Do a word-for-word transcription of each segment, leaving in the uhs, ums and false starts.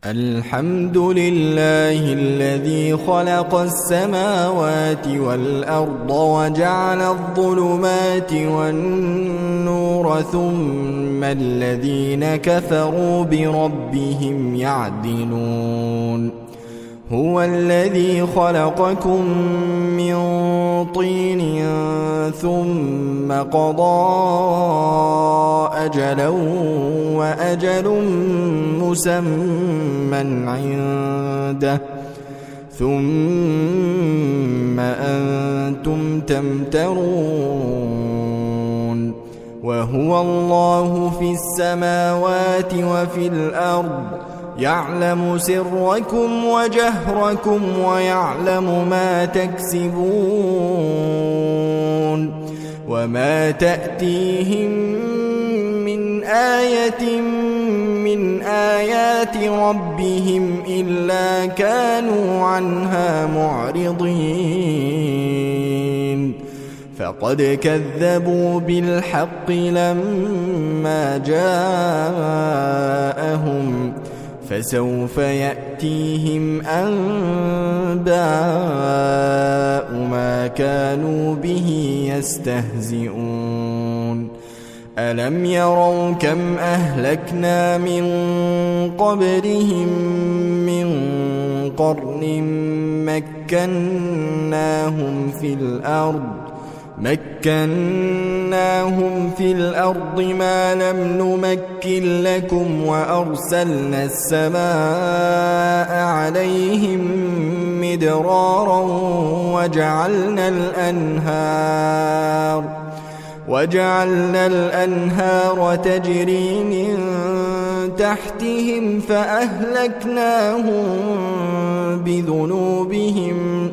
الحمد لله الذي خلق السماوات والأرض وجعل الظلمات والنور ثم الذين كفروا بربهم يعدلون هو الذي خلقكم من طين ثم قضى أجلا وأجل مسمى عنده ثم أنتم تمترون وهو الله في السماوات وفي الأرض يعلم سركم وجهركم ويعلم ما تكسبون وما تأتيهم من آية من آيات ربهم إلا كانوا عنها معرضين فقد كذبوا بالحق لما جاءهم فسوف يأتيهم أنباء ما كانوا به يستهزئون ألم يروا كم أهلكنا من قبلهم من قرن مكناهم في الأرض مكناهم في الأرض ما لم نمكن لكم وأرسلنا السماء عليهم مدرارا وجعلنا الأنهار وجعلنا الأنهار تجري من تحتهم فأهلكناهم بذنوبهم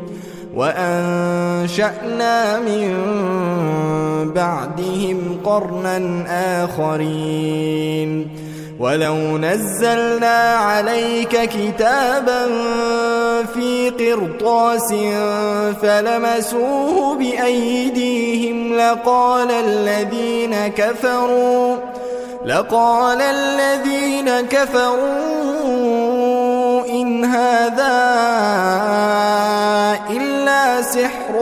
وأنشأنا من بعدهم قرنا آخرين ولو نزلنا عليك كتابا في قرطاس فلمسوه بأيديهم لقال الذين كفروا لقال الذين كفروا إن هذا إلا سحر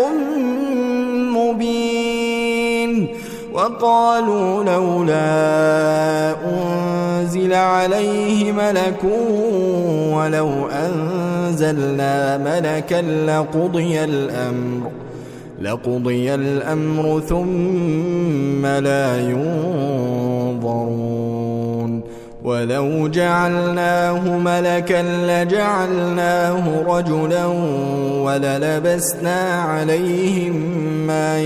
مبين وقالوا لولا أنزل عليه ملك ولو أنزلنا ملكا لقضي الأمر لقضي الأمر ثم لا ينظرون ولو جعلناه ملكا لجعلناه رجلا وللبسنا عليهم ما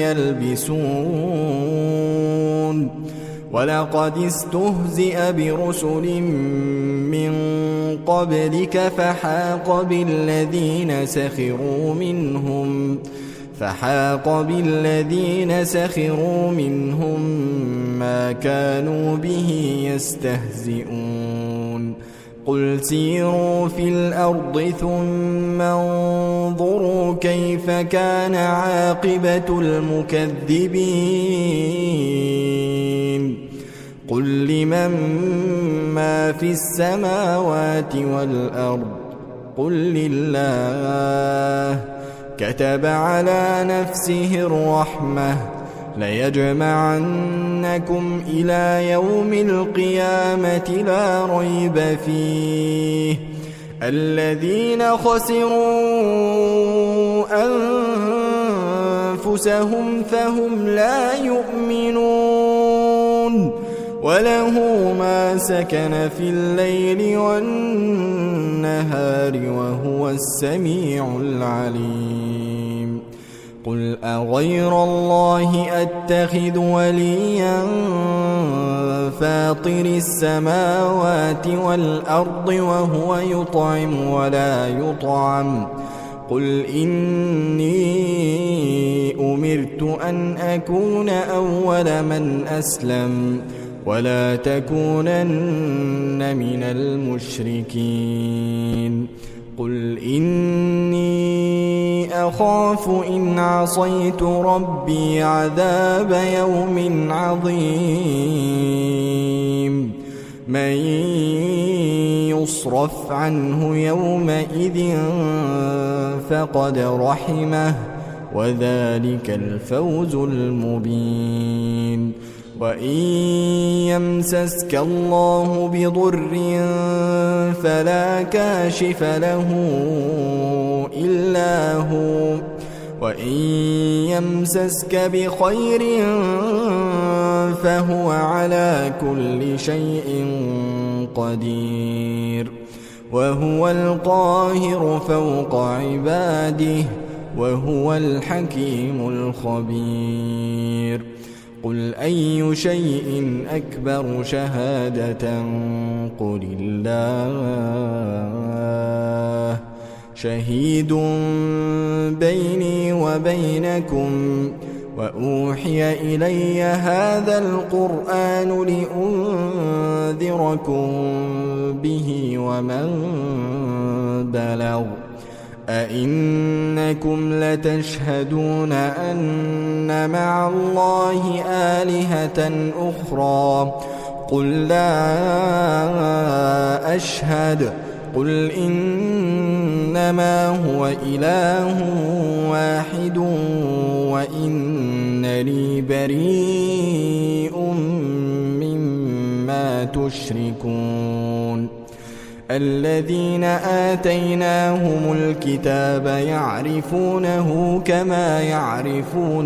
يلبسون ولقد استهزئ برسل من قبلك فحاق بالذين سخروا منهم فحاق بالذين سخروا منهم ما كانوا به يستهزئون قل سيروا في الأرض ثم انظروا كيف كان عاقبة المكذبين قل لمن ما في السماوات والأرض قل لله كتب على نفسه الرحمة ليجمعنكم إلى يوم القيامة لا ريب فيه الذين خسروا أنفسهم فهم لا يؤمنون وله ما سكن في الليل والنهار وهو السميع العليم قل أغير الله أتخذ وليا فاطر السماوات والأرض وهو يطعم ولا يطعم قل إني أمرت أن أكون أول من أسلم ولا تكونن من المشركين قل إني أخاف إن عصيت ربي عذاب يوم عظيم من يصرف عنه يومئذ فقد رحمه وذلك الفوز المبين. وإن يمسسك الله بضر فلا كاشف له إلا هو وإن يمسسك بخير فهو على كل شيء قدير وهو القاهر فوق عباده وهو الحكيم الخبير. قل أي شيء أكبر شهادة قل الله شهيد بيني وبينكم وأوحي إلي هذا القرآن لأنذركم به ومن بلغ. أئنكم لتشهدون أن مع الله آلهة أخرى قل لا أشهد قل إنما هو إله واحد وإنني بريء مما تشركون. الذين آتيناهم الكتاب يعرفونه كما يعرفون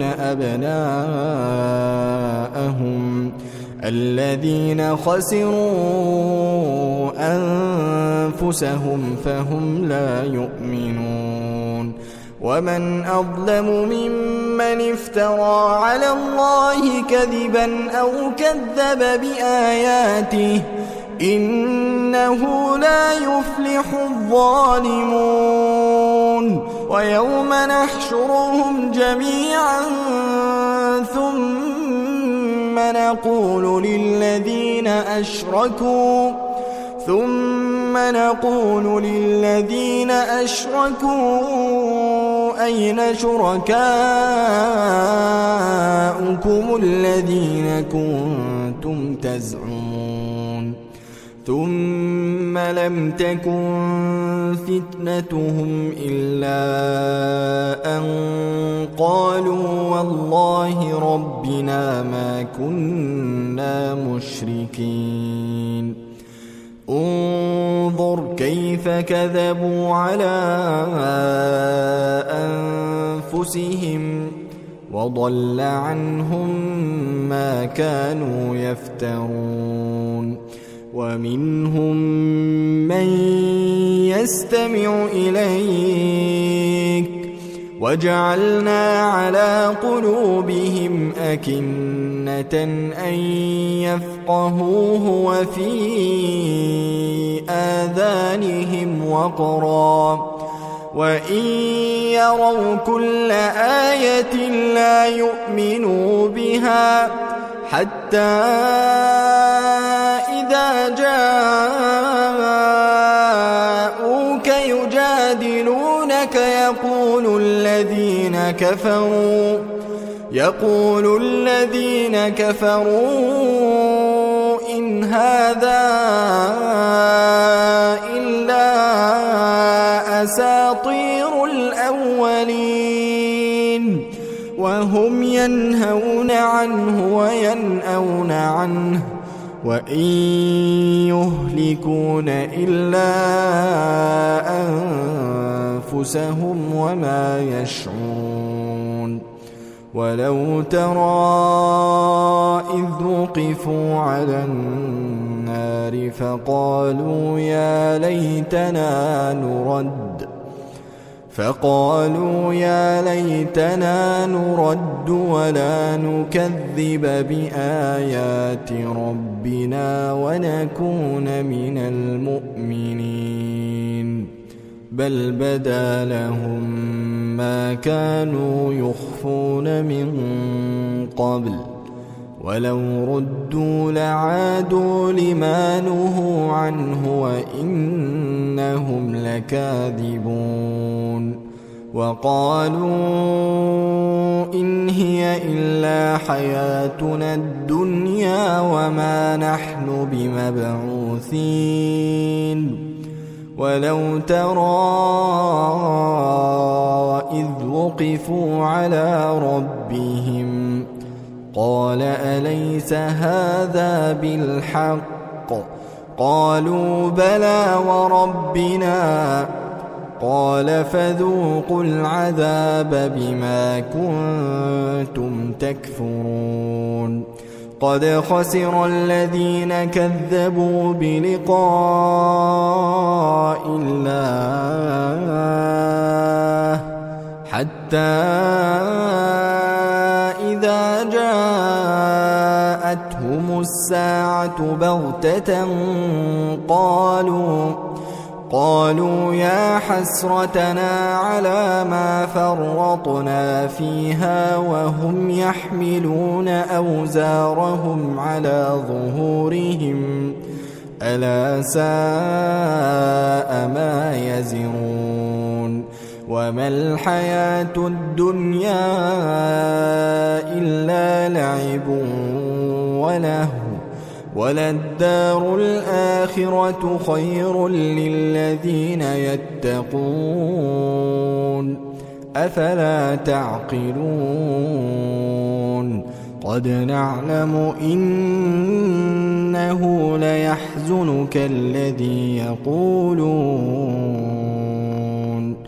أبناءهم الذين خسروا أنفسهم فهم لا يؤمنون. ومن أظلم ممن افترى على الله كذبا أو كذب بآياته إنه لا يفلح الظالمون. ويوم نحشرهم جميعا ثم نقول للذين أشركوا ثم نقول للذين أشركوا أين شركاؤكم الذين كنتم تزعمون ثم لم تكن فتنتهم إلا أن قالوا والله ربنا ما كنا مشركين. انظر كيف كذبوا على أنفسهم وضل عنهم ما كانوا يفترون. ومنهم من يستمع إليك وجعلنا على قلوبهم أكنة أن يفقهوه وفي آذانهم وقرا وإن يروا كل آية لا يؤمنوا بها حتى إذا جاءوك يجادلونك يقول الذين كفروا يقول الذين كفروا إن هذا إلا أساطير الأولين وهم ينهون عنه وينأون عنه وإن يهلكون إلا أنفسهم وما يشعرون. ولو ترى إذ وقفوا على النار فقالوا يا ليتنا نرد فقالوا يا ليتنا نرد ولا نكذب بآيات ربنا ونكون من المؤمنين بل بدا لهم ما كانوا يخفون من قبل ولو ردوا لعادوا لما نهوا عنه وإنهم لكاذبون. وقالوا إن هي إلا حياتنا الدنيا وما نحن بمبعوثين ولو ترى إذ وقفوا على ربهم قال أليس هذا بالحق قالوا بلى وربنا قال فذوقوا العذاب بما كنتم تكفرون قد خسر الذين كذبوا بلقاء الله حتى إذا جاءتهم الساعة بغتة قالوا قالوا يا حسرتنا على ما فرطنا فيها وهم يحملون أوزارهم على ظهورهم ألا ساء ما يزرون وما الحياة الدنيا إلا لعب ولهو وللدار الآخرة خير للذين يتقون أفلا تعقلون قد نعلم إنه ليحزنك الذي يقولون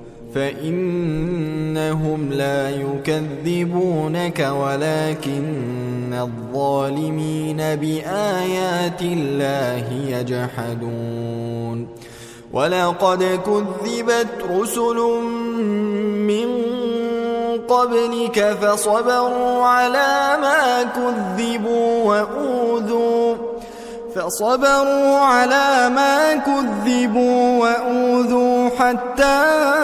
فإنهم لا يكذبونك ولكن الظالمين بآيات الله يجحدون ولقد كذبت رسل من قبلك فصبروا على ما كذبوا وأوذوا فصبروا على ما كذبوا وأوذوا حتى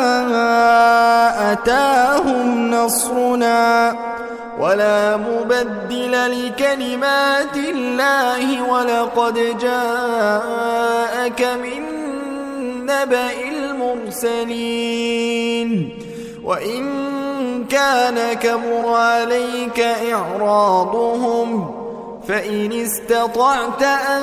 أتاهم نصرنا ولا مبدل لكلمات الله ولقد جاءك من نبأ المرسلين وإن كان كبر عليك إعراضهم فإن استطعت أن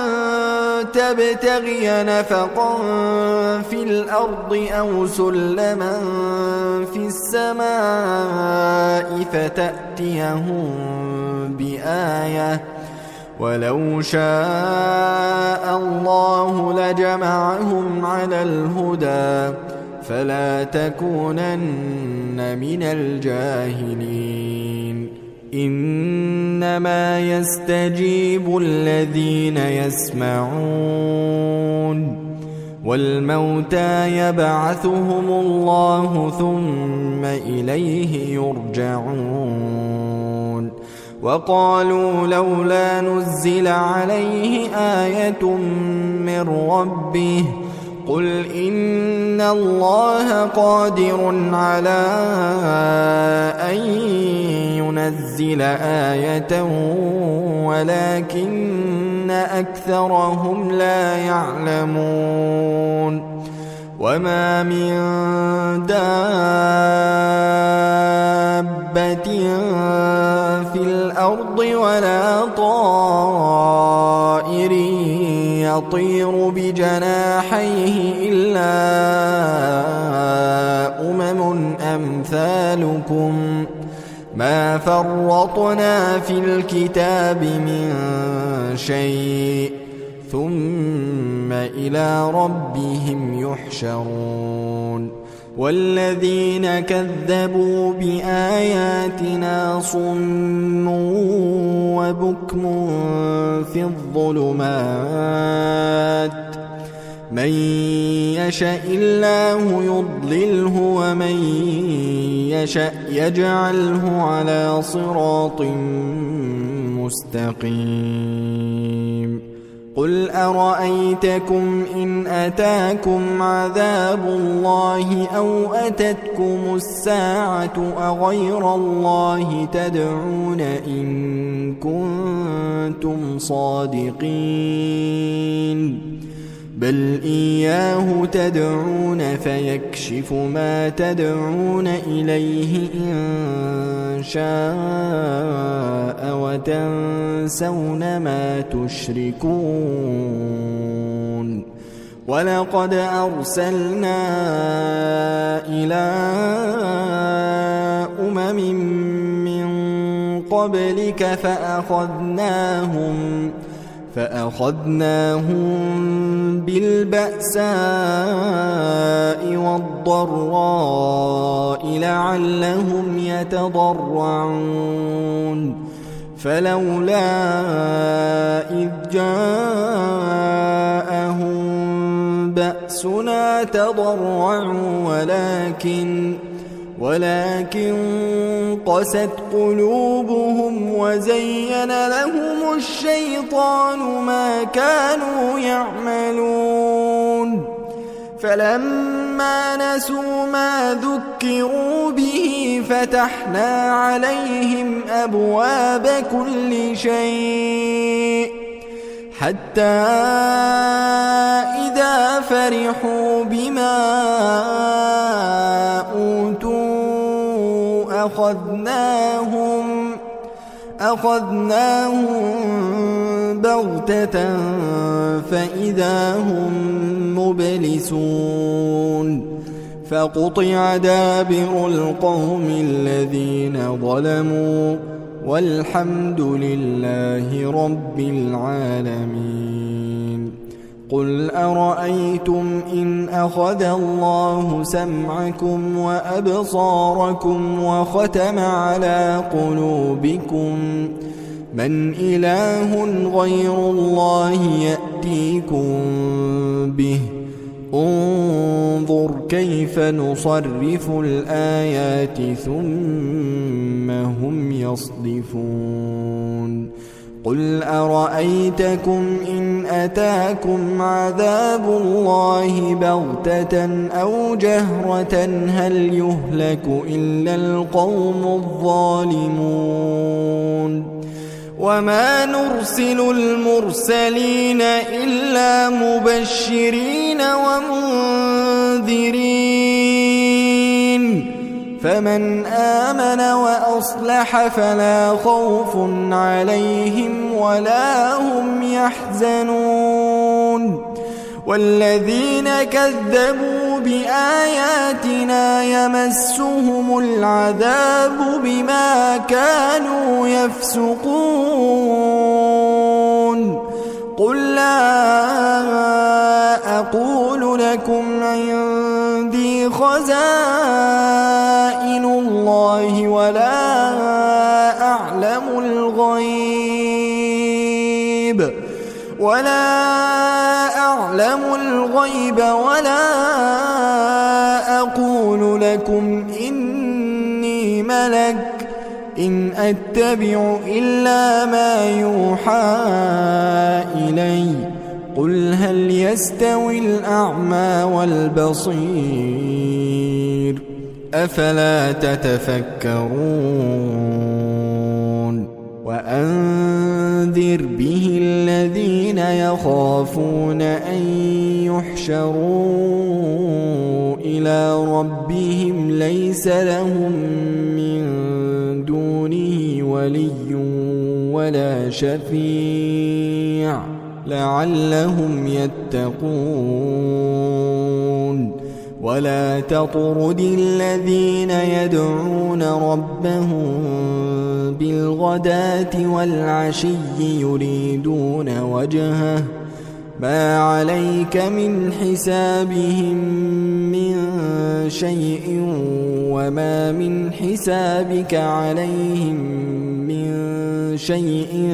تبتغي نفقا في الأرض أو سلما في السماء فتأتيهم بآية ولو شاء الله لجمعهم على الهدى فلا تكونن من الجاهلين إنما يستجيب الذين يسمعون والموتى يبعثهم الله ثم إليه يرجعون وقالوا لولا نزل عليه آية من ربه قل إن الله قادر على أن ينزل آية ولكن أكثرهم لا يعلمون وما من دابة في الأرض ولا طائر يطير بجناحيه إلا أمم أمثالكم ما فرطنا في الكتاب من شيء ثم إلى ربهم يحشرون والذين كذبوا بآياتنا صم وبكم في الظلمات من يشاء الله يضلله ومن يشاء يجعله على صراط مستقيم قل أرأيتكم إن أتاكم عذاب الله أو أتتكم الساعة أغير الله تدعون إن كنتم صادقين بل إياه تدعون فيكشف ما تدعون إليه إن شاء وتنسون ما تشركون ولقد أرسلنا إلى أمم من قبلك فأخذناهم فأخذناهم بالبأساء والضراء لعلهم يتضرعون فلولا إذ جاءهم بأسنا تضرعوا ولكن ولكن قست قلوبهم وزين لهم الشيطان ما كانوا يعملون فلما نسوا ما ذكروا به فتحنا عليهم أبواب كل شيء حتى إذا فرحوا بما أوتوا أخذناهم أخذناهم بغتة فإذا هم مبلسون فقطع دابر القوم الذين ظلموا والحمد لله رب العالمين قل أرأيتم إن أخذ الله سمعكم وأبصاركم وختم على قلوبكم من إله غير الله يأتيكم به انظر كيف نصرف الآيات ثم هم يصدفون قل أرأيتكم إن أتاكم عذاب الله بغتة أو جهرة هل يهلك إلا القوم الظالمون وما نرسل المرسلين إلا مبشرين ومنذرين فمن آمن وأصلح فلا خوف عليهم ولا هم يحزنون والذين كذبوا بآياتنا يمسهم العذاب بما كانوا يفسقون قل لا أقول لكم عندي خزائن الله ولا أعلم الغيب ولا أعلم الغيب ولا أقول لكم إني ملك إن أتبع إلا ما يوحى إلي قل هل يستوي الأعمى والبصير أفلا تتفكرون وأنذر به الذين يخافون أن يحشروا إلى ربهم ليس لهم من دونه ولي ولا شفيع لعلهم يتقون ولا تطرد الذين يدعون ربهم بالغداة والعشي يريدون وجهه ما عليك من حسابهم من شيء وما من حسابك عليهم من شيء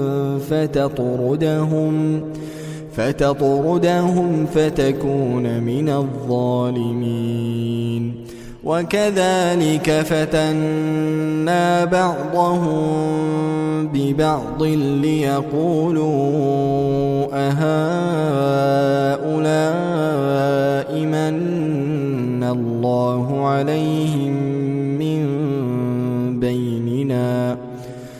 فتطردهم فتطردهم فتكون من الظالمين وكذلك فتنا بعضهم ببعض ليقولوا أهؤلاء من الله عليهم من بيننا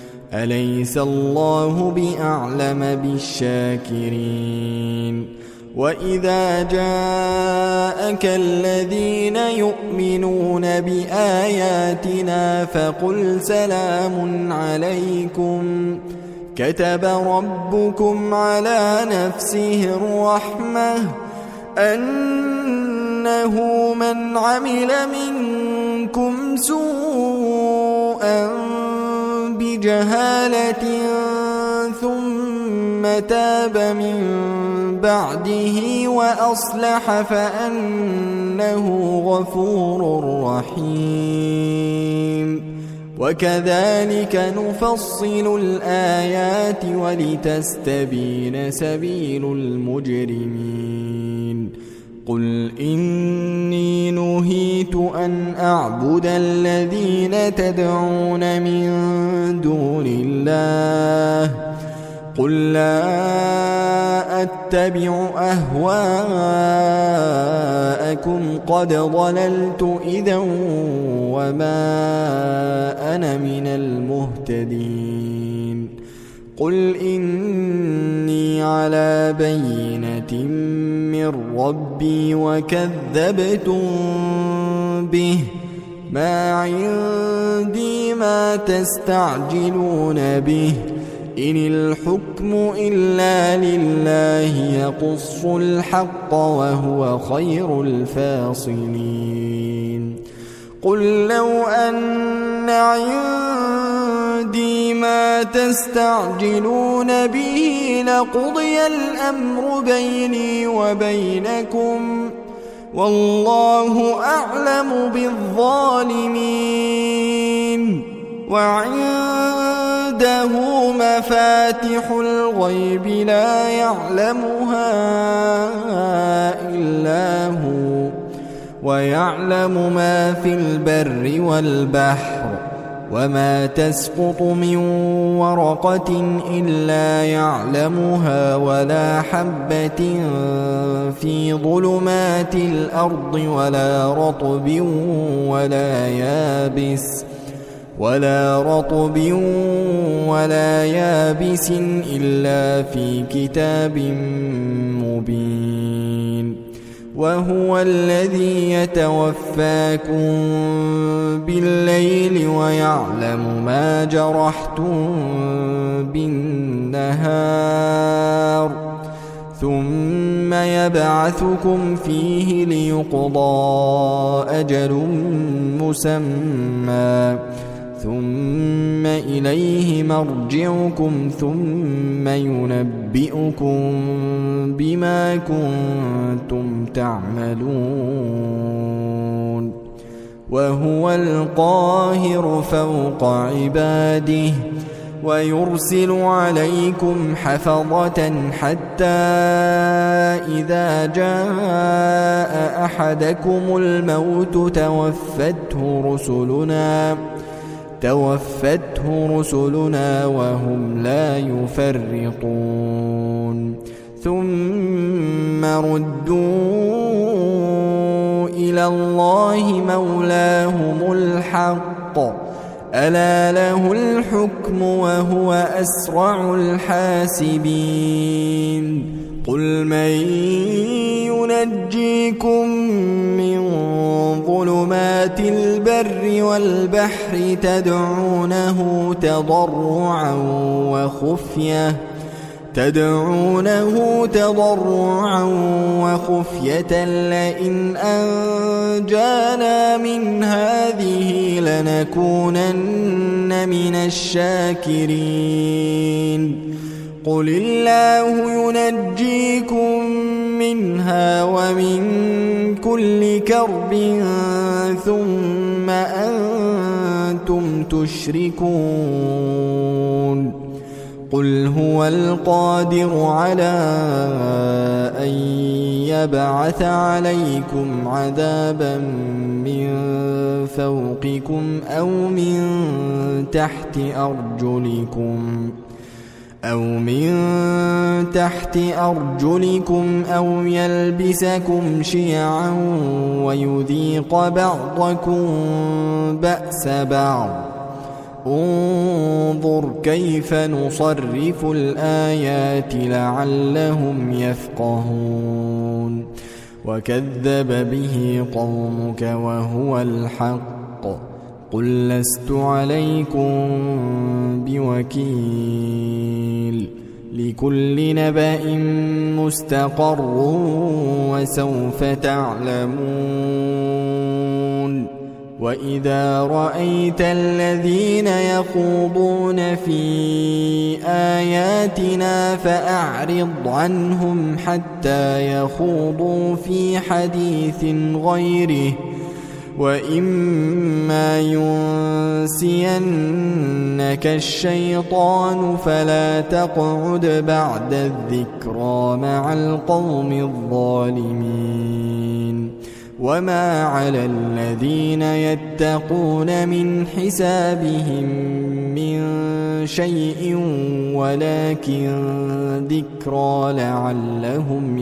أليس الله بأعلم بالشاكرين وإذا جاءك الذين يؤمنون بآياتنا فقل سلام عليكم كتب ربكم على نفسه الرحمة أنه من عمل منكم سوءا بجهالة ثم تاب من بعده وأصلح فأنه غفور رحيم وكذلك نفصل الآيات ولتستبين سبيل المجرمين قل إني نهيت أن أعبد الذين تدعون من دون الله قل لا أتبع أهواءكم قد ضللت إذا وما أنا من المهتدين قل إني على بينة من ربي وكذبتم به ما عندي ما تستعجلون به إن الحكم إلا لله يقص الحق وهو خير الفاصلين قل لو أن عندي ما تستعجلون به لقضي الأمر بيني وبينكم والله أعلم بالظالمين وعنده مفاتح الغيب لا يعلمها إلا هو ويعلم ما في البر والبحر وما تسقط من ورقة إلا يعلمها ولا حبة في ظلمات الأرض ولا رطب ولا يابس ولا رطب ولا يابس إلا في كتاب مبين وهو الذي يتوفاكم بالليل ويعلم ما جرحتم بالنهار ثم يبعثكم فيه ليقضى أجل مسمى ثم إليه مرجعكم ثم ينبئكم بما كنتم تعملون وهو القاهر فوق عباده ويرسل عليكم حفظة حتى إذا جاء أحدكم الموت توفته رسلنا توفته رسلنا وهم لا يفرطون ثم ردوا إلى الله مولاهم الحق ألا له الحكم وهو أسرع الحاسبين قل من ينجيكم من ظلمات البر والبحر تدعونه تضرعا وخفية تدعونه تضرعا وخفية لئن أنجانا من هذه لنكونن من الشاكرين قل الله ينجيكم منها ومن كل كرب ثم أنتم تشركون قل هو القادر على أن يبعث عليكم عذابا من فوقكم أو من تحت أرجلكم أو من تحت أرجلكم أو يلبسكم شيعا ويذيق بعضكم بأس بعض انظر كيف نصرف الآيات لعلهم يفقهون وكذب به قومك وهو الحق قل لست عليكم بوكيل لكل نبأ مستقر وسوف تعلمون وإذا رأيت الذين يخوضون في آياتنا فأعرض عنهم حتى يخوضوا في حديث غيره وإما ينسينك الشيطان فلا تقعد بعد الذكرى مع القوم الظالمين وما على الذين يتقون من حسابهم من شيء ولكن ذكرى لعلهم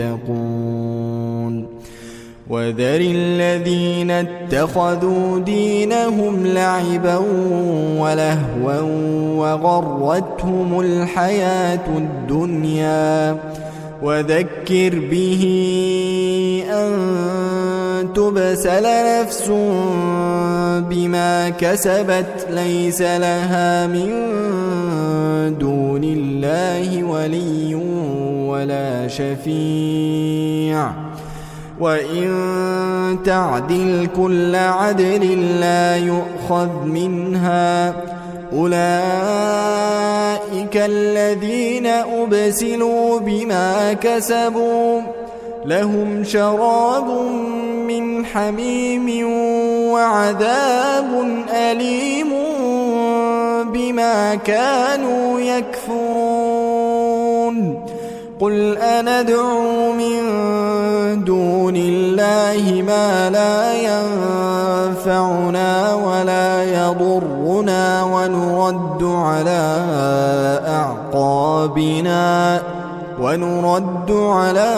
يتقون وذر الذين اتخذوا دينهم لعبا ولهوا وغرتهم الحياة الدنيا وذكر به أن تبسل نفس بما كسبت ليس لها من دون الله ولي ولا شفيع وإن تعدل كل عدل لا يؤخذ منها أولئك الذين أبسلوا بما كسبوا لهم شراب من حميم وعذاب أليم بما كانوا يكفرون قل أندعو من دون الله ما لا ينفعنا ولا يضرنا ونرد على أعقابنا ونرد على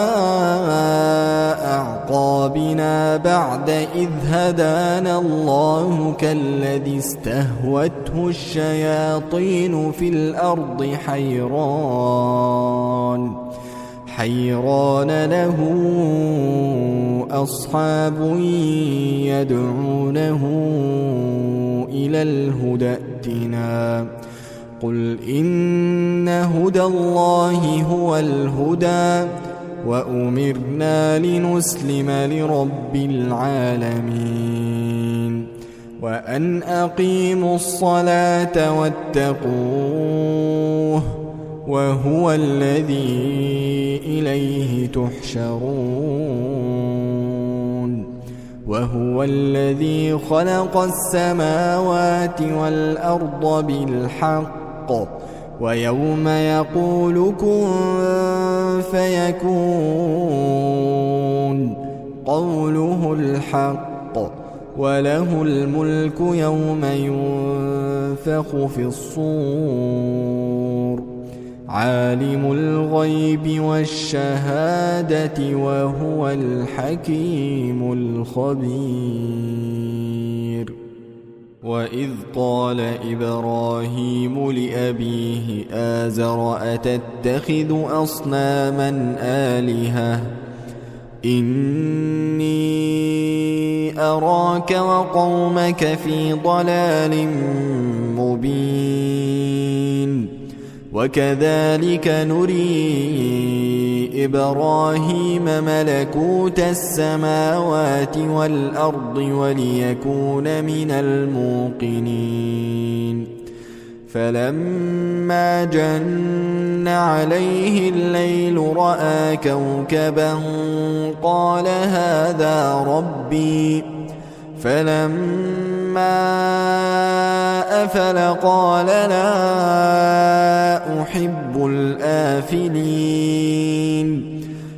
أعقابنا بعد إذ هدانا الله كالذي استهوته الشياطين في الأرض حيران حيران له أصحاب يدعونه إلى الهدى ائتنا قل إن هدى الله هو الهدى وأمرنا لنسلم لرب العالمين وأن أقيموا الصلاة واتقوه وهو الذي إليه تحشرون وهو الذي خلق السماوات والأرض بالحق ويوم يقول كن فيكون قوله الحق وله الملك يوم ينفخ في الصور عالم الغيب والشهادة وهو الحكيم الخبير وإذ قال إبراهيم لأبيه آزر أتتخذ أصناما آلهة إني أراك وقومك في ضلال مبين وكذلك نري إبراهيم ملكوت السماوات والأرض وليكون من الموقنين فلما جن عليه الليل رأى كوكبا قال هذا ربي فلما أفل قال لا أحب الآفلين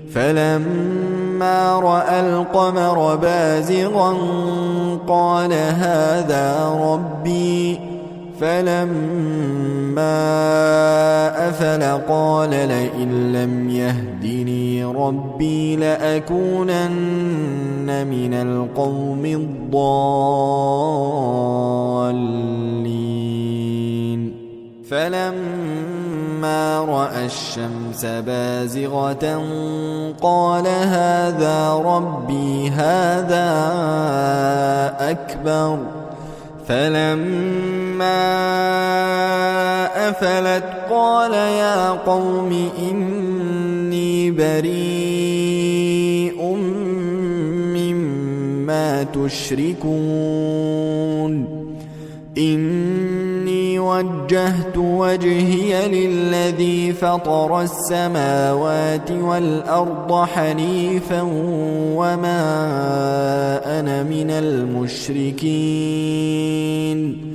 فلما رأى القمر بازغا قال هذا ربي فلما أفل قال لئن لم يهدني ربي لأكونن من القوم الضالين. فلما رأى الشمس بازغة قال هذا ربي هذا أكبر. فلما أفلت قال يا قوم إني بريء مما تشركون. إني وجهت وجهي للذي فطر السماوات والأرض حنيفا وما أنا من المشركين.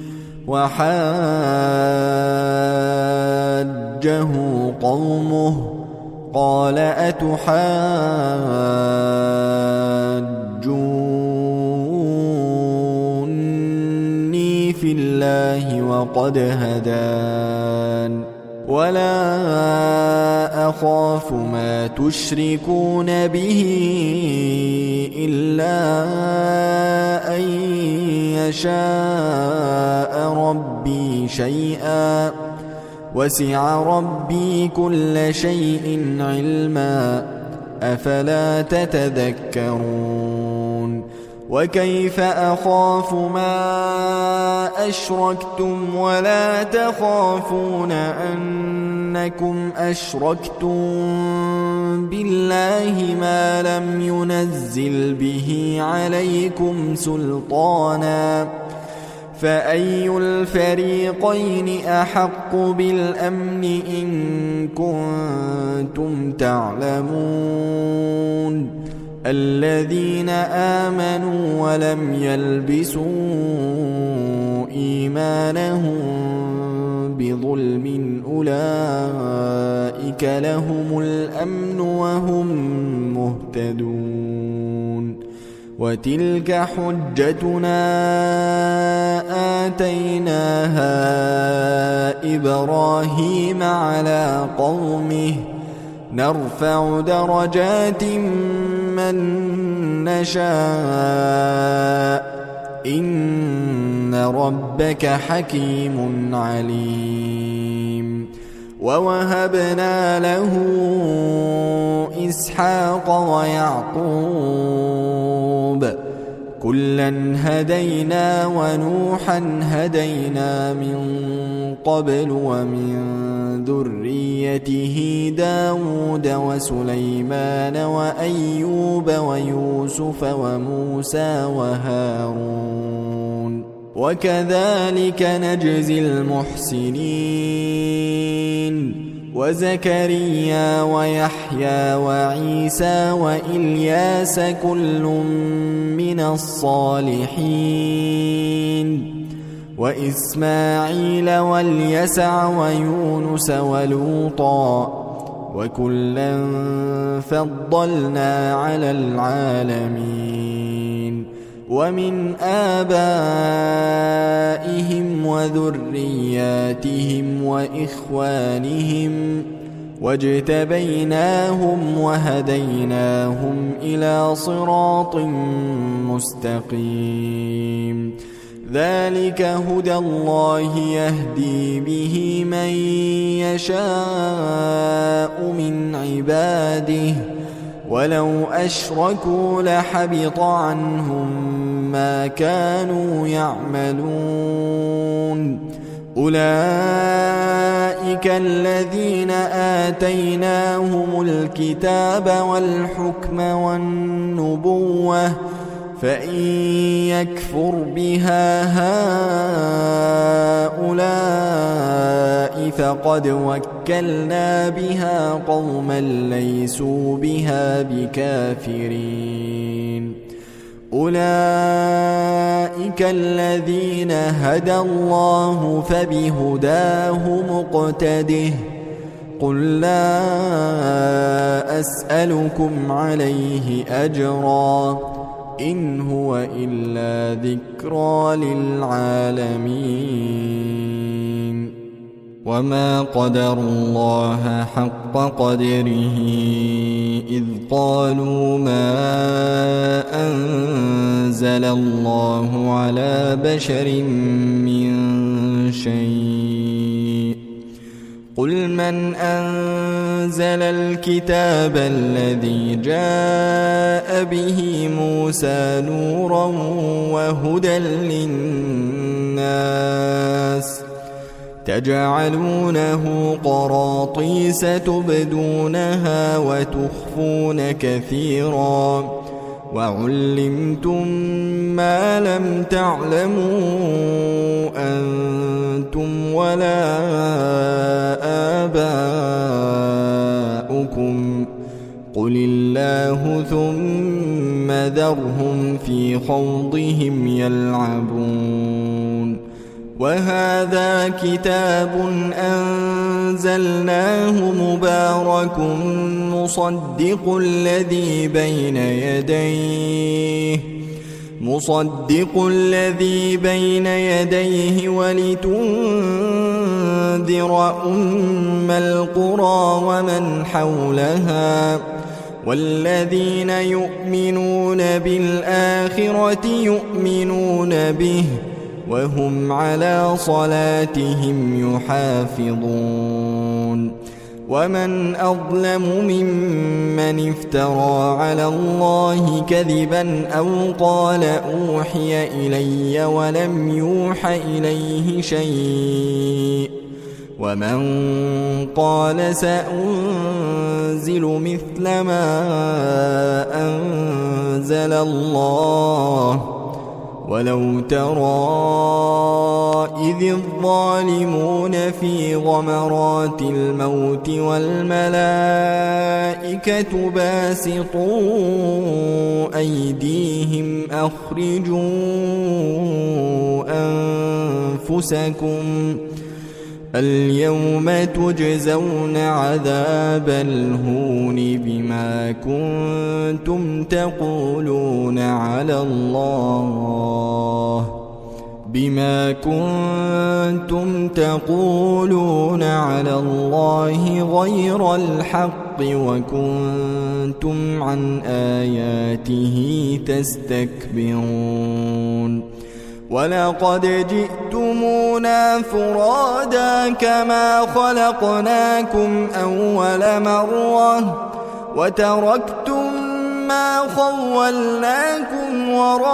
وحاجه قومه قال أتحاجوني في الله وقد هدان ولا أخاف ما تشركون به إلا أن يشاء ربي شيئا وسع ربي كل شيء علما أفلا تتذكرون. وكيف أخاف ما أشركتم ولا تخافون أنكم أشركتم بالله ما لم ينزل به عليكم سلطانا فأي الفريقين أحق بالأمن إن كنتم تعلمون. الذين آمنوا ولم يلبسوا إيمانهم بظلم أولئك لهم الأمن وهم مهتدون. وتلك حجتنا آتيناها إبراهيم على قومه نرفع درجات من نشاء إن ربك حكيم عليم. ووهبنا له إسحاق ويعقوب كلا هدينا ونوحا هدينا من قبل ومن ذريته داود وسليمان وأيوب ويوسف وموسى وهارون وكذلك نجزي المحسنين. وزكريا ويحيى وعيسى وإلياس كل من الصالحين وإسماعيل واليسع ويونس ولوطا وكلا فضلنا على العالمين. ومن آبائهم وذرياتهم وإخوانهم واجتبيناهم وهديناهم إلى صراط مستقيم. ذلك هدى الله يهدي به من يشاء من عباده ولو أشركوا لحبط عنهم ما كانوا يعملون. أولئك الذين آتيناهم الكتاب والحكم والنبوة فإن يكفر بها هؤلاء فقد وكلنا بها قوما ليسوا بها بكافرين. أولئك الذين هدى الله فبهداه مقتده. قل لا أسألكم عليه أجرا إن هو إلا ذكرى للعالمين. وما قدروا الله حق قدره إذ قالوا ما أنزل أنزل الله على بشر من شيء قل من أنزل الكتاب الذي جاء به موسى نورا وهدى للناس تجعلونه قراطيس تبدونها وتخفون كثيرا وعلمتم ما لم تعلموا أنتم ولا آباؤكم قل الله ثم ذرهم في خوضهم يلعبون وهذا كتاب أنزلناه مبارك مصدق الذي بين يديه مصدق الذي بين يديه ولتنذر أم القرى ومن حولها والذين يؤمنون بالآخرة يؤمنون به وهم على صلاتهم يحافظون ومن أظلم ممن افترى على الله كذبا أو قال أوحي إلي ولم يوح إليه شيء ومن قال سأنزل مثل ما أنزل الله ولو ترى إذ الظالمون في غمرات الموت والملائكة باسطوا أيديهم أخرجوا أنفسكم اليوم تجزون عذاب الهون بما كنتم تقولون على الله بما كنتم تقولون على الله غير الحق وكنتم عن آياته تستكبرون ولقد جئتمونا فرادا كما خلقناكم أول مرة وتركتم ما خولناكم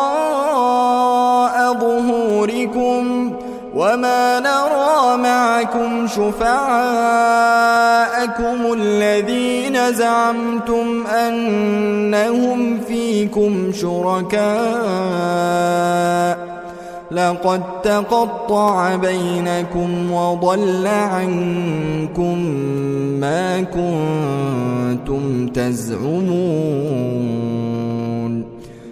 وراء ظهوركم وما نرى معكم شفعاءكم الذين زعمتم أنهم فيكم شركاء لقد تقطع بينكم وضل عنكم ما كنتم تزعمون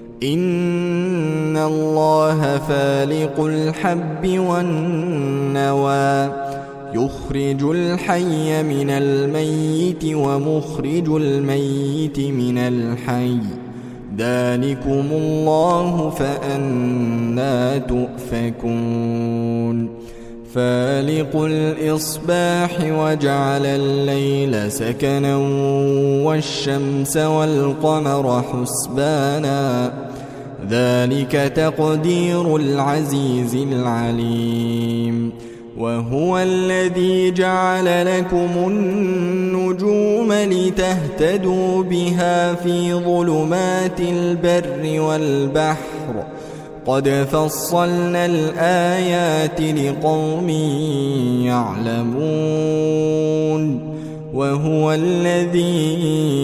إن الله فالق الحب والنوى يخرج الحي من الميت ومخرج الميت من الحي ذلكم الله فأنى تؤفكون فالق الإصباح وجعل الليل سكنا والشمس والقمر حسبانا ذلك تقدير العزيز العليم وهو الذي جعل لكم النجوم لتهتدوا بها في ظلمات البر والبحر قد فصلنا الآيات لقوم يعلمون وهو الذي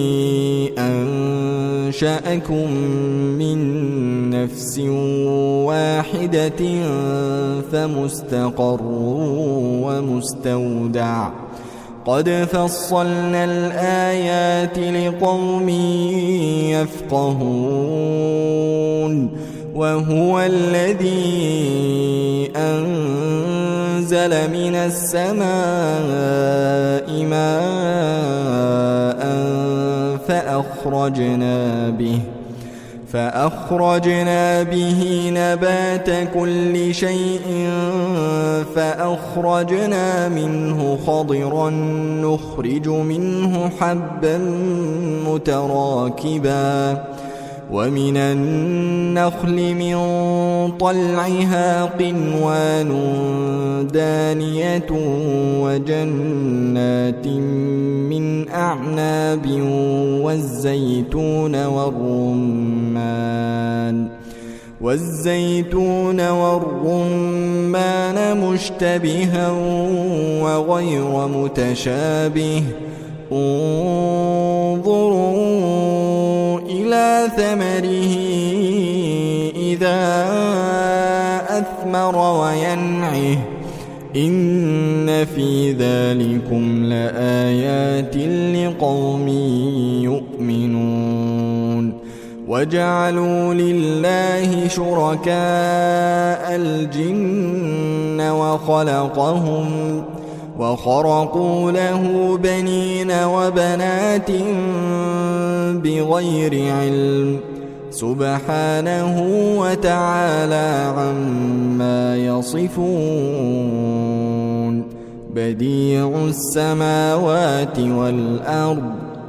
أنشأكم من نفس واحدة فمستقر ومستودع قد فصلنا الآيات لقوم يفقهون وهو الذي أنزل من السماء ماء فأخرجنا به فأخرجنا به نبات كل شيء فأخرجنا منه خضرا نخرج منه حبا متراكبا ومن النخل من طلعها قنوان دانية وجنات من أعناب والزيتون والرمان والزيتون والرمان مشتبها وغير متشابه انظروا إلى ثمره إذا أثمر وينعه إن في ذلكم لآيات لقوم يؤمنون وجعلوا لله شركاء الجن وخلقهم وخرقوا له بنين وبنات بغير علم سبحانه وتعالى عما يصفون بديع السماوات والأرض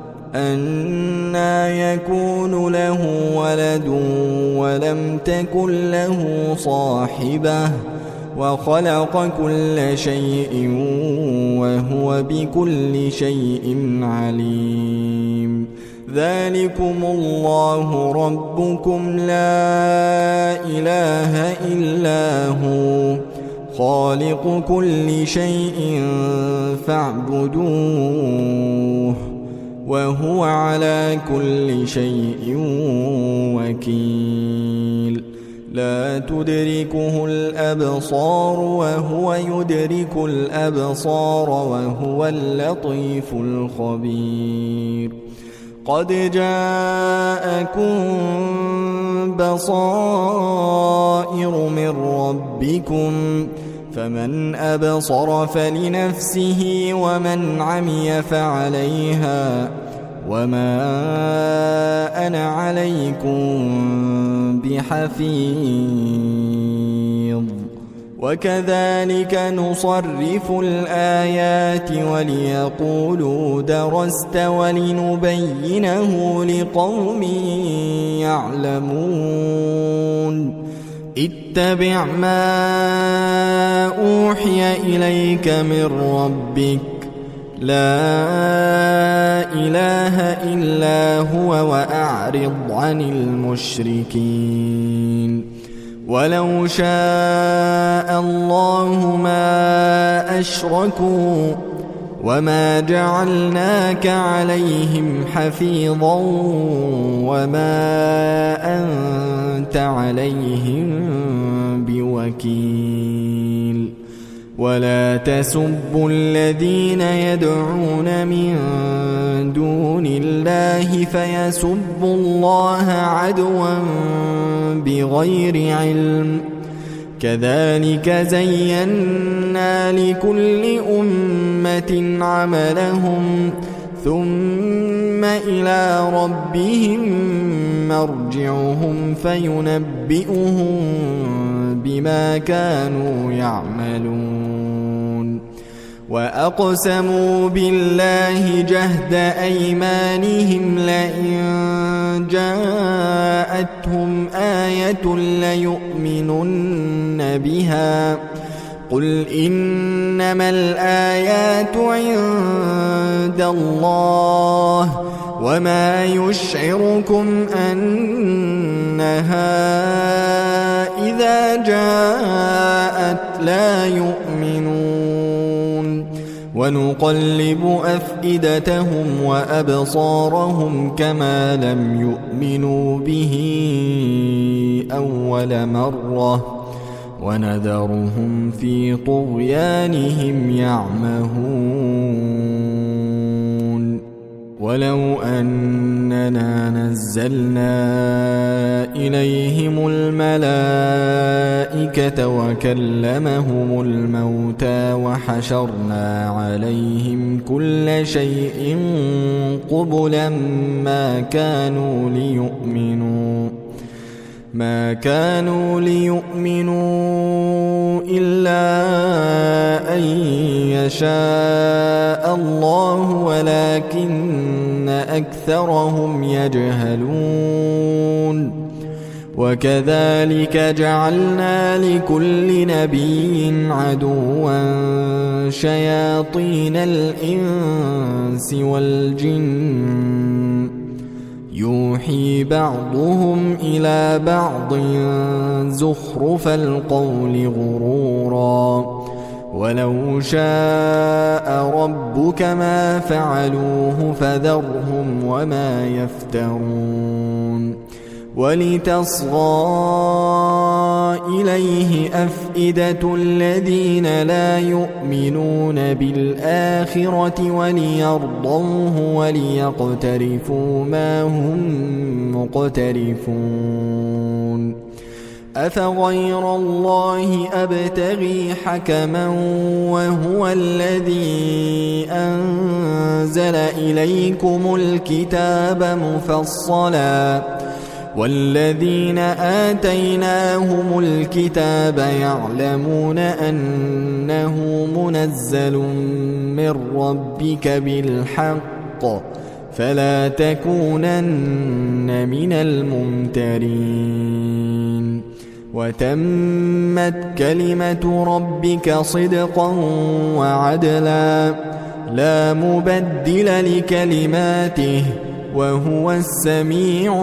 أنى يكون له ولد ولم تكن له صاحبة وخلق كل شيء وهو بكل شيء عليم ذلكم الله ربكم لا إله إلا هو خالق كل شيء فاعبدوه وهو على كل شيء وكيل لا تدركه الأبصار وهو يدرك الأبصار وهو اللطيف الخبير قد جاءكم بصائر من ربكم فمن أبصر فلنفسه ومن عمي فعليها وما أنا عليكم بحفيظ وكذلك نصرف الآيات وليقولوا درست ولنبينه لقوم يعلمون اتبع ما أوحي إليك من ربك لا إله إلا هو وأعرض عن المشركين ولو شاء الله ما أشركوا وما جعلناك عليهم حفيظا وما أنت عليهم بوكيل ولا تسبوا الذين يدعون من دون الله فيسبوا الله عدوا بغير علم كذلك زينا لكل أمة عملهم ثم إلى ربهم مرجعهم فينبئهم بما كانوا يعملون وأقسموا بالله جهد أيمانهم لئن جاءتهم آية ليؤمنن بها قل إنما الآيات عند الله وما يشعركم أنها إذا جاءت لا يؤمنون ونقلب أفئدتهم وأبصارهم كما لم يؤمنوا به أول مرة ونذرهم في طغيانهم يعمهون ولو أننا نزلنا إليهم الملائكة وكلمهم الموتى وحشرنا عليهم كل شيء قبلا ما كانوا ليؤمنوا ما كانوا ليؤمنوا إلا أن يشاء الله ولكن أكثرهم يجهلون وكذلك جعلنا لكل نبي عدوا شياطين الإنس والجن يوحي بعضهم إلى بعض زخرف القول غرورا ولو شاء ربك ما فعلوه فذرهم وما يفترون ولتصغى إليه أفئدة الذين لا يؤمنون بالآخرة وليرضوه وليقترفوا ما هم مقترفون أفغير الله أبتغي حكما وهو الذي أنزل إليكم الكتاب مفصلا والذين آتيناهم الكتاب يعلمون أنه منزل من ربك بالحق فلا تكونن من الممترين وتمت كلمة ربك صدقا وعدلا لا مبدل لكلماته وهو السميع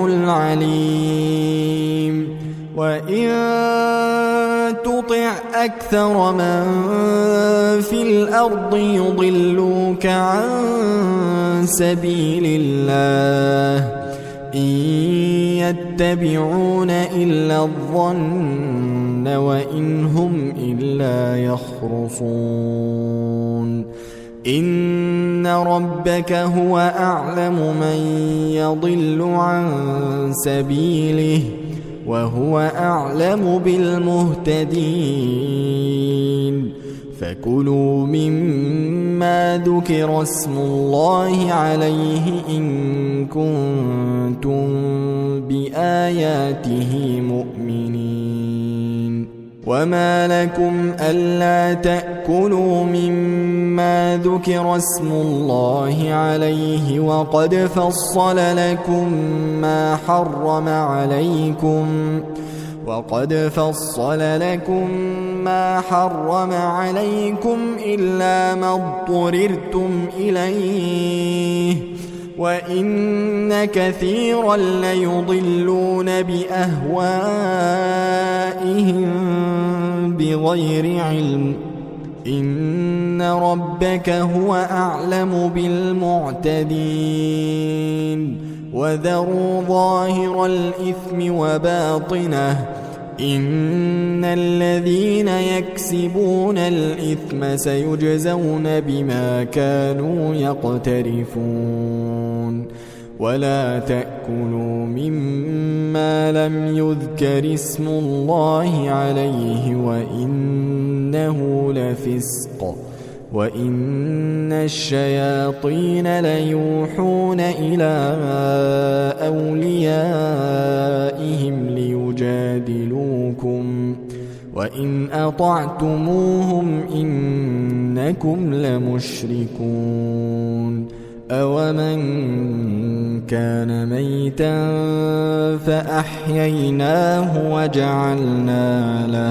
العليم وإن تطع أكثر من في الأرض يضلوك عن سبيل الله إن يتبعون إلا الظن وإن هم إلا يخرصون إن ربك هو أعلم من يضل عن سبيله وهو أعلم بالمهتدين فكلوا مما ذكر اسم الله عليه إن كنتم بآياته مؤمنين وما لكم ألا تأكلوا مما ذكر اسم الله عليه وقد فصل لكم ما حرم عليكم وقد فصل لكم ما حرم عليكم إلا ما اضطررتم إليه وإن كثيرا ليضلون بأهوائهم بغير علم إن ربك هو أعلم بالمعتدين وذروا ظاهر الإثم وباطنه إن الذين يكسبون الإثم سيجزون بما كانوا يقترفون ولا تأكلوا مما لم يذكر اسم الله عليه وإنه لفسق وإن الشياطين ليوحون إلى أوليائهم ليجادلوكم وإن أطعتموهم إنكم لمشركون أومن كان ميتا فأحييناه وجعلنا له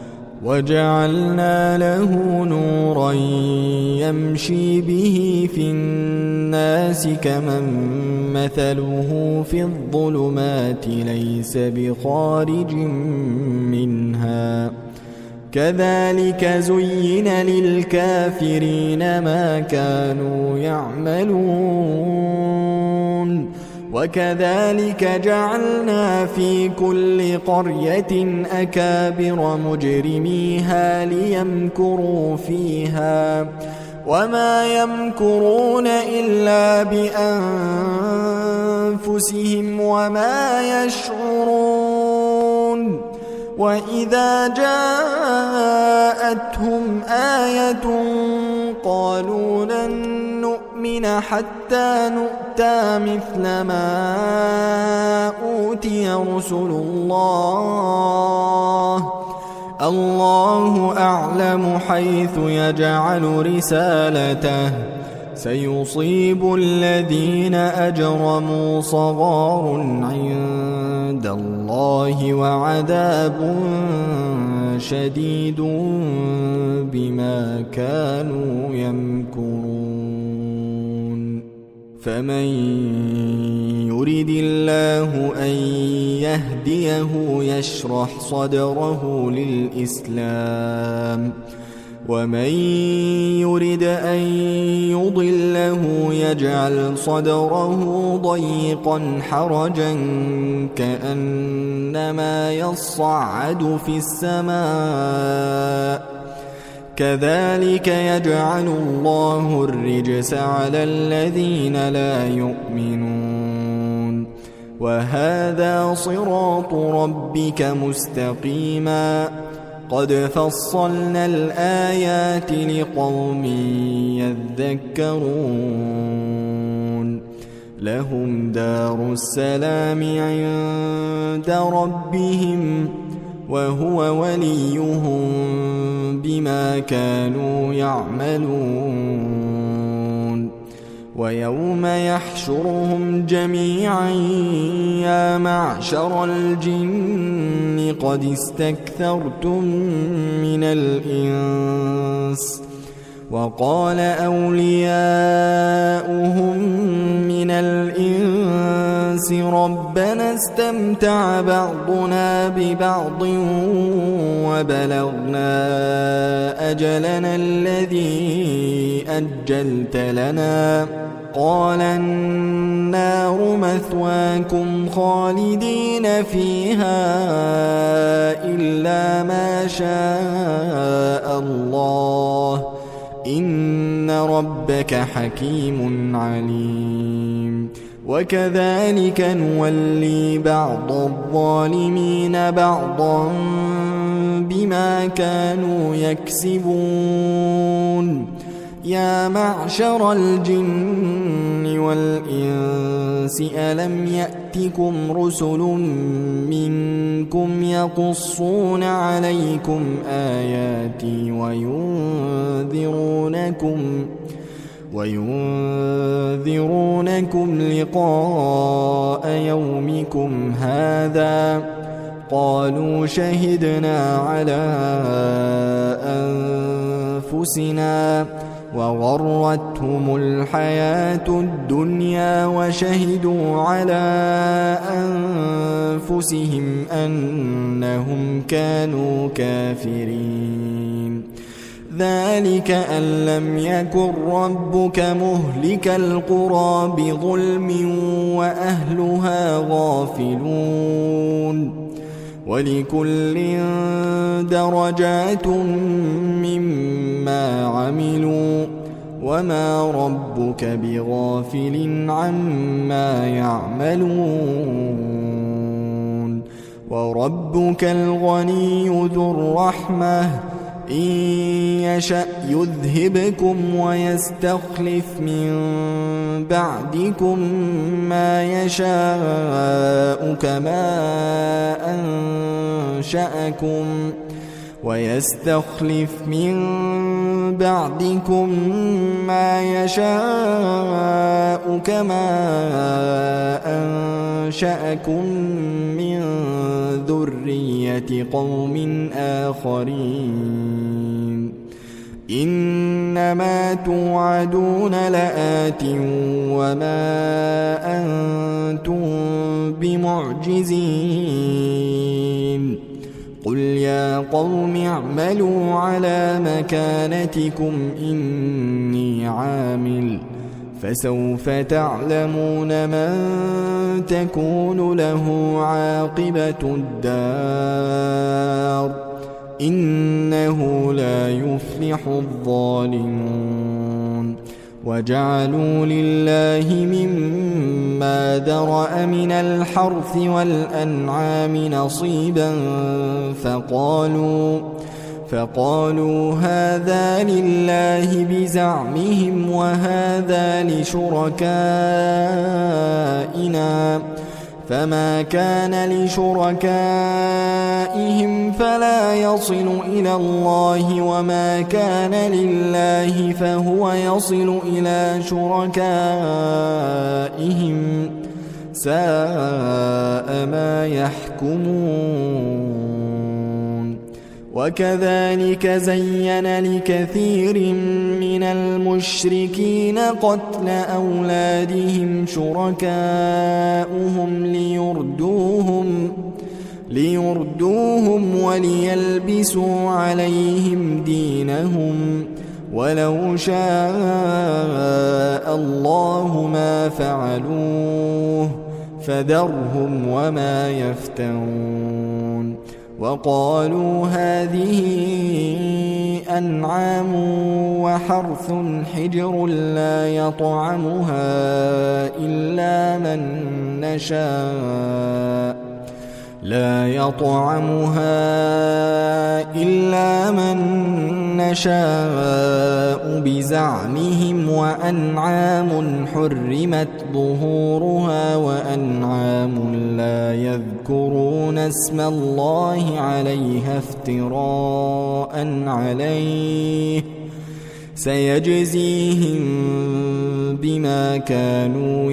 وجعلنا له نورا يمشي به في الناس كمن مثله في الظلمات ليس بخارج منها كذلك زين للكافرين ما كانوا يعملون وكذلك جعلنا في كل قرية أكابر مجرميها ليمكروا فيها وما يمكرون إلا بأنفسهم وما يشعرون وإذا جاءتهم آية قالوا لن نؤمن حتى نؤتى مثل ما أوتي رسل الله الله أعلم حيث يجعل رسالته سيصيب الذين أجرموا صغار عند الله وعذاب شديد بما كانوا يمكرون فمن يرد الله أن يهديه يشرح صدره للإسلام ومن يرد أن يضله يجعل صدره ضيقا حرجا كأنما يصعد في السماء كذلك يجعل الله الرجس على الذين لا يؤمنون وهذا صراط ربك مستقيما قد فصلنا الآيات لقوم يذكرون لهم دار السلام عند ربهم وهو وليهم بما كانوا يعملون ويوم يحشرهم جميعا يا معشر الجن قد استكثرتم من الإنس وقال أولياؤهم من الإنس ربنا استمتع بعضنا ببعض وبلغنا أجلنا الذي أجلت لنا قال النار مثواكم خالدين فيها إلا ما شاء الله إن ربك حكيم عليم وكذلك نولي بعض الظالمين بعضا بما كانوا يكسبون يا معشر الجن والإنس ألم يأتكم رسل منكم يقصون عليكم آياتي وينذرونكم وينذرونكم لقاء يومكم هذا قالوا شهدنا على أنفسنا وغرتهم الحياة الدنيا وشهدوا على أنفسهم أنهم كانوا كافرين ذلك أن لم يكن ربك مهلك القرى بظلم وأهلها غافلون ولكل درجات مما عملوا وما ربك بغافل عما يعملون وربك الغني ذو الرحمة إن يشأ يذهبكم ويستخلف من بعدكم ما يشاء كما أنشأكم ويستخلف من بعدكم ما يشاء كما أنشأكم من ذرية قوم آخرين إنما توعدون لآت وما أنتم بمعجزين قل يا قوم اعملوا على مكانتكم إني عامل فسوف تعلمون من تكون له عاقبة الدار إنه لا يفلح الظالمون وجعلوا لله مما ذرأ من الحرث والأنعام نصيبا فقالوا فقالوا هذا لله بزعمهم وهذا لشركائنا فما كان لشركائهم فلا يصل إلى الله وما كان لله فهو يصل إلى شركائهم ساء ما يحكمون. وكذلك زين لكثير من المشركين قتل أولادهم شركاؤهم ليردوهم ليردوهم وليلبسوا عليهم دينهم ولو شاء الله ما فعلوه فذرهم وما يفترون. وقالوا هذه أنعام وحرث حجر لا يطعمها إلا من نشاء لا يطعمها إلا من نشاء بزعمهم وأنعام حرمت ظهورها وأنعام لا يذكرون اسم الله عليها افتراء عليه سيجزيهم بما كانوا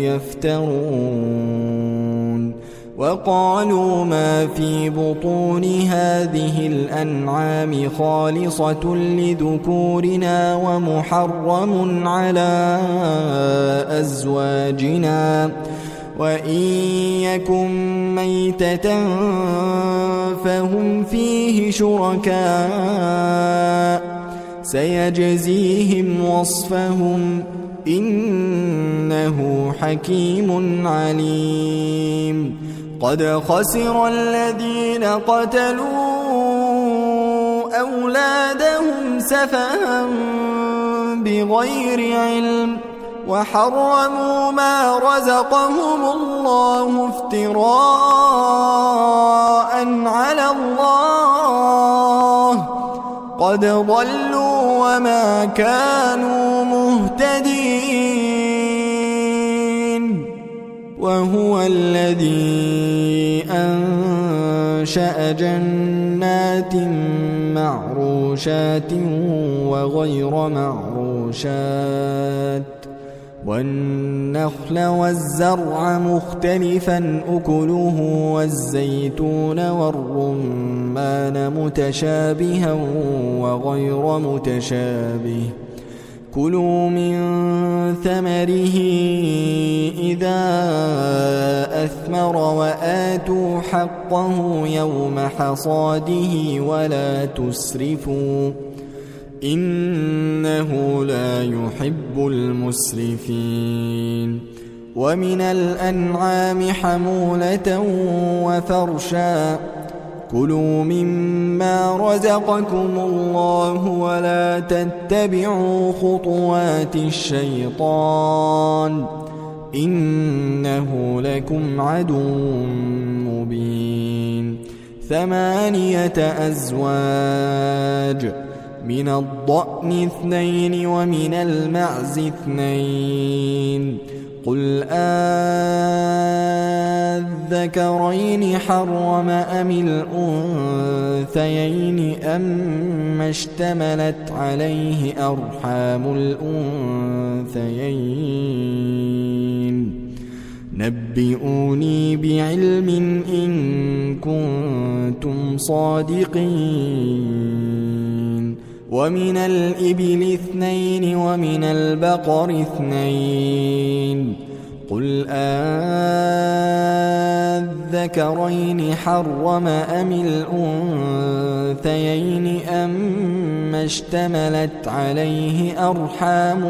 يفترون. وقالوا ما في بطون هذه الأنعام خالصة لذكورنا ومحرم على أزواجنا وإن يكن ميتة فهم فيه شركاء سيجزيهم وصفهم إنه حكيم عليم. قد خسر الذين قتلوا أولادهم سفها بغير علم وحرموا ما رزقهم الله افتراء على الله قد ضلوا وما كانوا مهتدين. وهو الذي أنشأ جنات معروشات وغير معروشات والنخل والزرع مختلفا أكله والزيتون والرمان متشابها وغير متشابه كلوا من ثمره إذا أثمر وآتوا حقه يوم حصاده ولا تسرفوا إنه لا يحب المسرفين. ومن الأنعام حمولة وفرشا كلوا مما رزقكم الله ولا تتبعوا خطوات الشيطان إنه لكم عدو مبين. ثمانية أزواج من الضأن اثنين ومن المعز اثنين قل أذكرين حرم أم الأنثيين أما اشتملت عليه أرحام الأنثيين نبئوني بعلم إن كنتم صادقين. ومن الإبل اثنين ومن البقر اثنين قل أذكرين حرم أم الأنثيين أما اشتملت عليه أرحام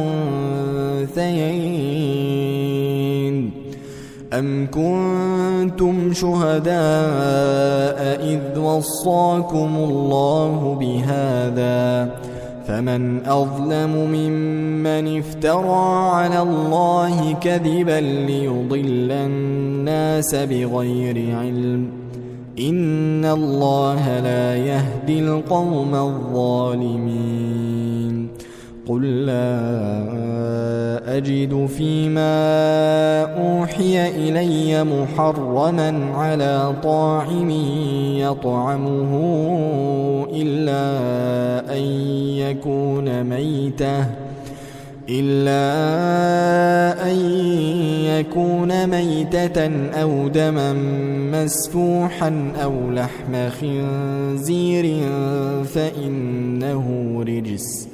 الأنثيين أم كنتم شهداء إذ وصاكم الله بهذا فمن أظلم ممن افترى على الله كذبا ليضل الناس بغير علم إن الله لا يهدي القوم الظالمين. قل لا أجد فيما أوحي إلي محرما على طاعم يطعمه إلا أن يكون ميتة إلا أن يكون ميتة أو دما مسفوحا أو لحم خنزير فإنه رجس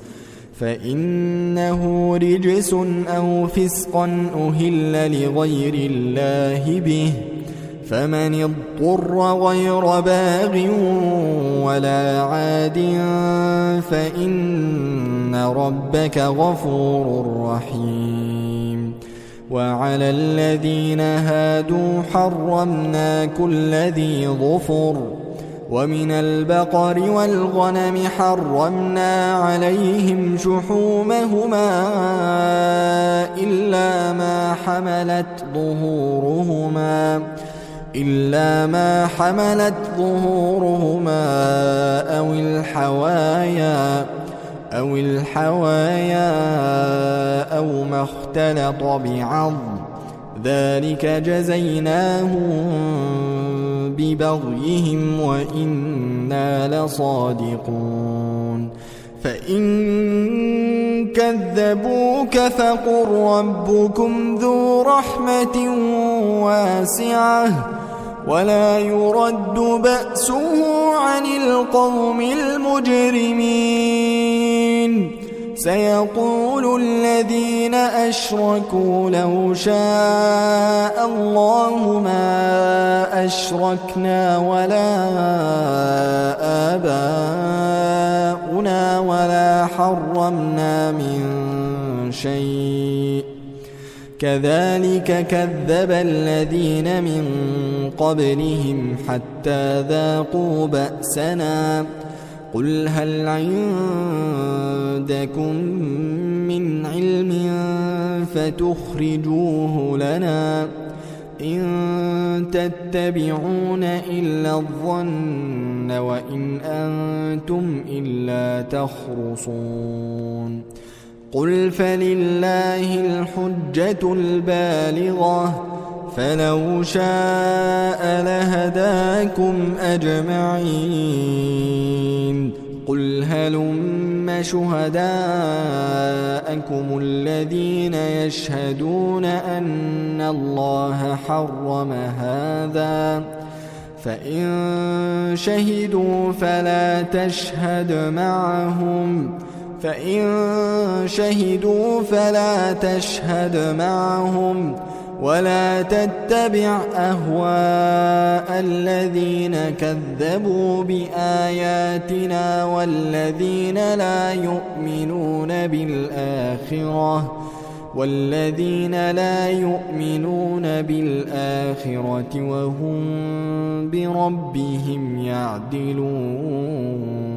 فإنه رجس أو فسقا أهل لغير الله به فمن اضطر غير باغ ولا عاد فإن ربك غفور رحيم. وعلى الذين هادوا حرمنا كل ذي ظفر ومن البقر والغنم حرمنا عليهم شحومهما إلا ما حملت ظهورهما إلا ما حملت ظهورهما أو الحوايا أو الحوايا أو ما اختلط بعظم ذلك جزيناهم ببغيهم وإنا لصادقون. فإن كذبوك فقل ربكم ذو رحمة واسعة ولا يرد بأسه عن القوم المجرمين. سيقول الذين أشركوا لو شاء الله ما أشركنا ولا آباؤنا ولا حرمنا من شيء كذلك كذب الذين من قبلهم حتى ذاقوا بأسنا. قل هل عندكم من علم فتخرجوه لنا إن تتبعون إلا الظن وإن أنتم إلا تخرصون. قل فلله الحجة البالغة فلو شاء لهداكم أجمعين. قل هلم شهداءكم الذين يشهدون أن الله حرم هذا فإن شهدوا فلا تشهد معهم فإن شهدوا فلا تشهد معهم ولا تتبع أهواء الذين كذبوا بآياتنا والذين لا يؤمنون بالآخرة والذين لا يؤمنون بالآخرة وهم بربهم يعدلون.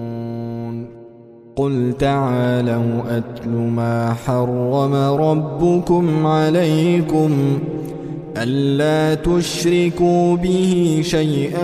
قل تعالوا أتل ما حرم ربكم عليكم ألا تشركوا به شيئا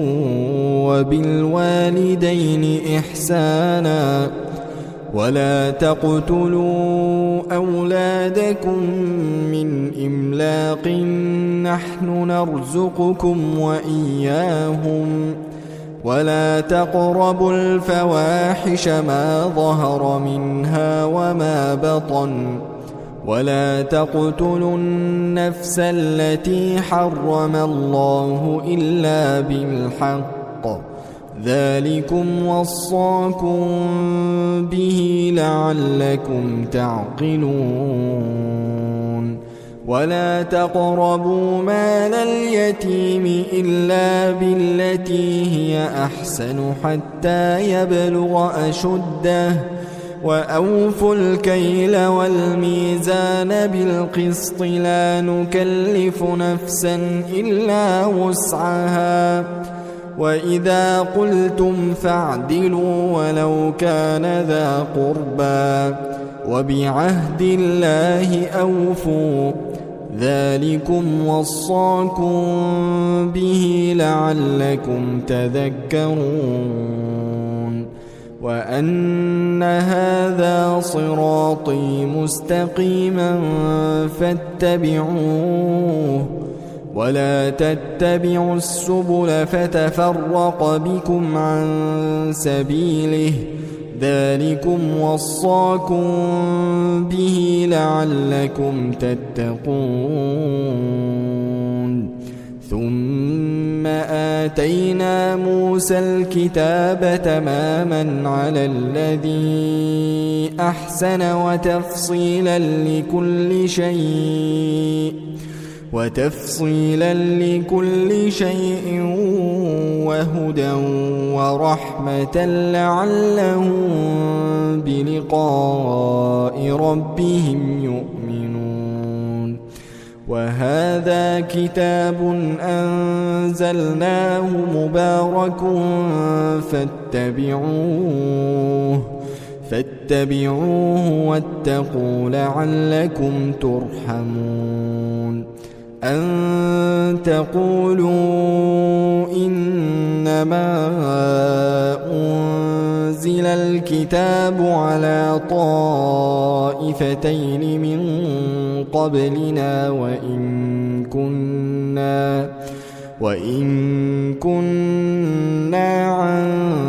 وبالوالدين إحسانا ولا تقتلوا أولادكم من إملاق نحن نرزقكم وإياهم ولا تقربوا الفواحش ما ظهر منها وما بطن ولا تقتلوا النفس التي حرم الله إلا بالحق ذلكم وصاكم به لعلكم تعقلون. ولا تقربوا مال اليتيم إلا بالتي هي أحسن حتى يبلغ أشده وأوفوا الكيل والميزان بالقسط لا نكلف نفسا إلا وسعها وإذا قلتم فاعدلوا ولو كان ذا قربى وبعهد الله أوفوا ذلكم وصاكم به لعلكم تذكرون. وأن هذا صراطي مستقيما فاتبعوه ولا تتبعوا السبل فتفرق بكم عن سبيله ذلكم وصاكم به لعلكم تتقون ثم آتينا موسى الكتاب تماما على الذي أحسن وتفصيلا لكل شيء وتفصيلا لكل شيء وهدى ورحمة لعلهم بلقاء ربهم يؤمنون وهذا كتاب أنزلناه مبارك فاتبعوه فاتبعوه واتقوا لعلكم ترحمون أن تقولوا إنما أنزل الكتاب على طائفتين من قبلنا وإن كنا وإن كنا عن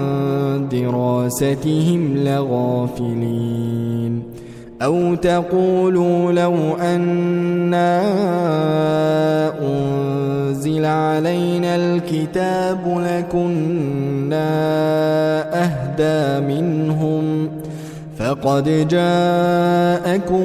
دراستهم لغافلين أو تقولوا لو أنا أنزل علينا الكتاب لكنا أهدى منهم فقد جاءكم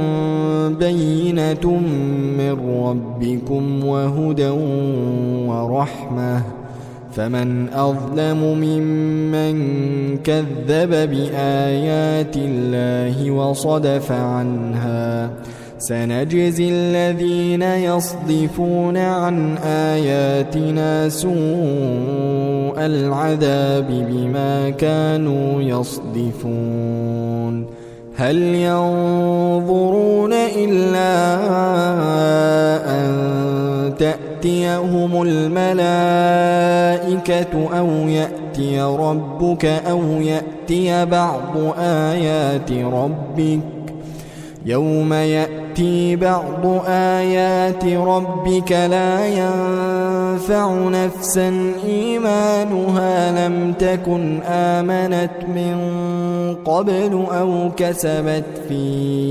بينة من ربكم وهدى ورحمة فمن أظلم ممن كذب بآيات الله وصدف عنها سنجزي الذين يصدفون عن آياتنا سوء العذاب بما كانوا يصدفون هل ينظرون إلا أن تأتيهم الملائكة أو يأتي ربك أو يأتي بعض آيات ربك يوم يأتي بعض آيات ربك لا ينفع نفسا إيمانها لم تكن آمنت من قبل أو كسبت في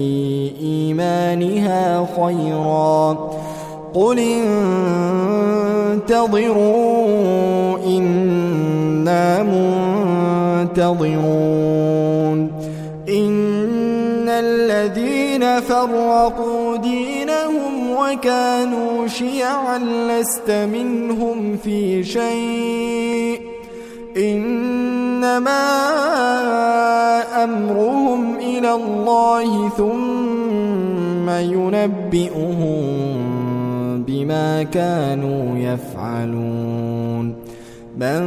إيمانها خيرا قل انتظروا إنا منتظرون إن الذين فرقوا دينهم وكانوا شيعا لست منهم في شيء إنما أمرهم إلى الله ثم ينبئهم بما كانوا يفعلون من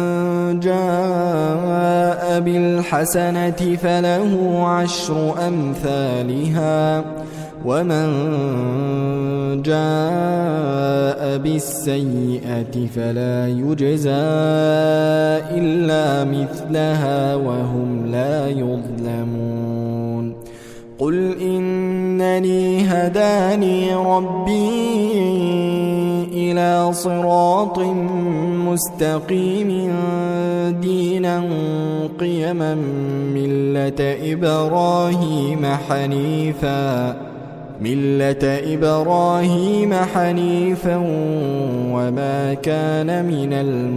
جاء بالحسنة فله عشر أمثالها ومن جاء بالسيئة فلا يجزى إلا مثلها وهم لا يظلمون قل إنني هداني ربي إلى صراط مستقيم دينا قيما ملة إبراهيم حنيفا ملة إبراهيم حنيفا وما كان من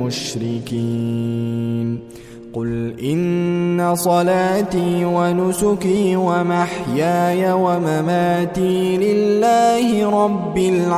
المشركين قل إن صلاتي ونسكي ومحياي ومماتي لله رب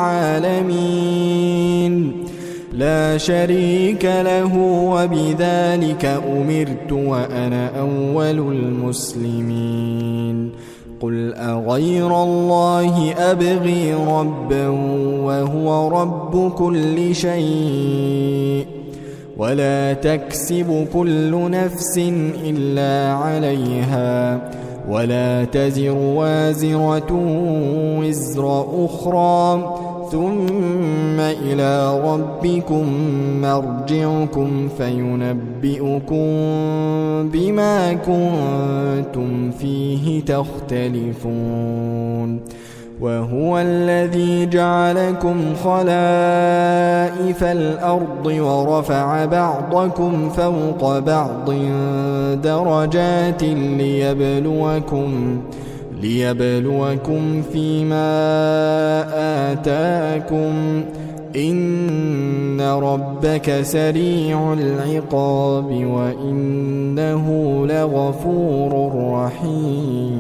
العالمين لا شريك له وبذلك أمرت وأنا أول المسلمين قل أغير الله أبغي ربا وهو رب كل شيء ولا تكسب كل نفس إلا عليها ولا تزر وازرة وزر أخرى ثم إلى ربكم مرجعكم فينبئكم بما كنتم فيه تختلفون وهو الذي جعلكم خلائف الأرض ورفع بعضكم فوق بعض درجات ليبلوكم ليبلوكم فيما آتاكم إن ربك سريع العقاب وإنه لغفور رحيم.